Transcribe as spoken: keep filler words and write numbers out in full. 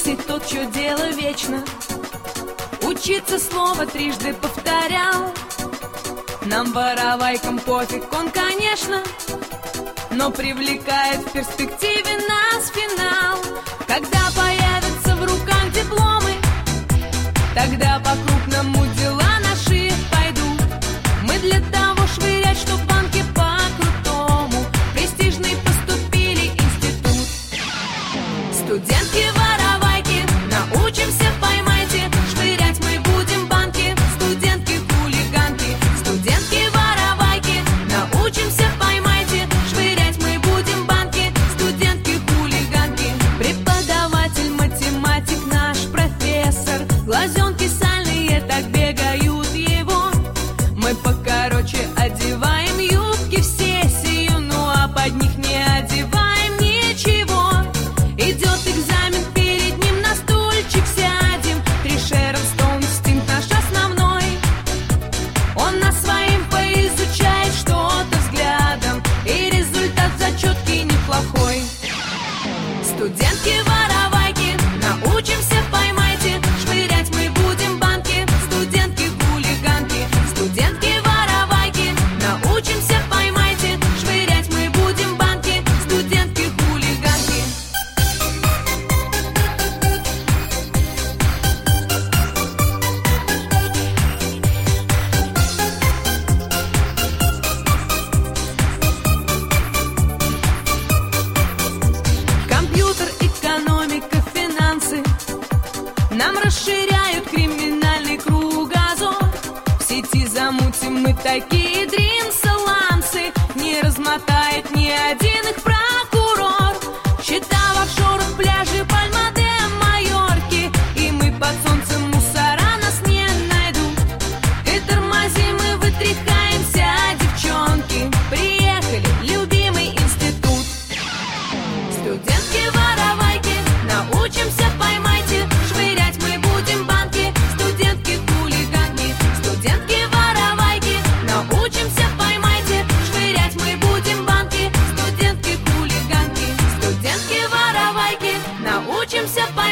Алексей тот, чье дело вечно учиться слово трижды повторял. Нам, воровайкам, пофиг он, конечно, но привлекает в перспективе нас финал. Когда появятся в руках дипломы, тогда по-крупному дела наши пойдут. Мы для того швырять, что банки по-крутому престижный поступили институт. Студентки-воровайки, научимся, поймайте, швырять мы будем банки. Студентки-хулиганки, студентки-воровайки, научимся, поймайте, швырять мы будем банки. Студентки-хулиганки, преподаватель, математик, наш профессор, глазенки сальные так бегают его. Мы покороче одеваем юбки в сессию, ну а под них не одеваем ничего. Идет экзамен, перед ним на стульчик сядем. Тришерон, Стоун, инстинкт наш основной. Он нас своим поизучает что-то взглядом, и результат зачетки неплохой. Студентки-воровайки, научимся, поймайте, швырять мы будем банки. Студентки-хулиганки, студентки-воровайки, научимся, поймайте, швырять мы будем банки. Студентки-хулиганки. Компьютер, экономика, финансы нам расширяют криминальный кругозор. В сети замутим мы такие дрим-салансы, не размотает ни один их прокурор. Счета в офшорах, пляжи, Пальма-де Майорки, и мы под солнцем мусора нас не найдут. И тормозим, и вытряхаемся, девчонки. Приехали, любимый институт. Студентки-воровайки, научимся, поймайте, швырять мы будем банки. Студентки-хулиганки, студентки-воровайки, научимся, поймайте, швырять мы будем банки. Студентки-хулиганки, студентки-воровайки, научимся, поймайте.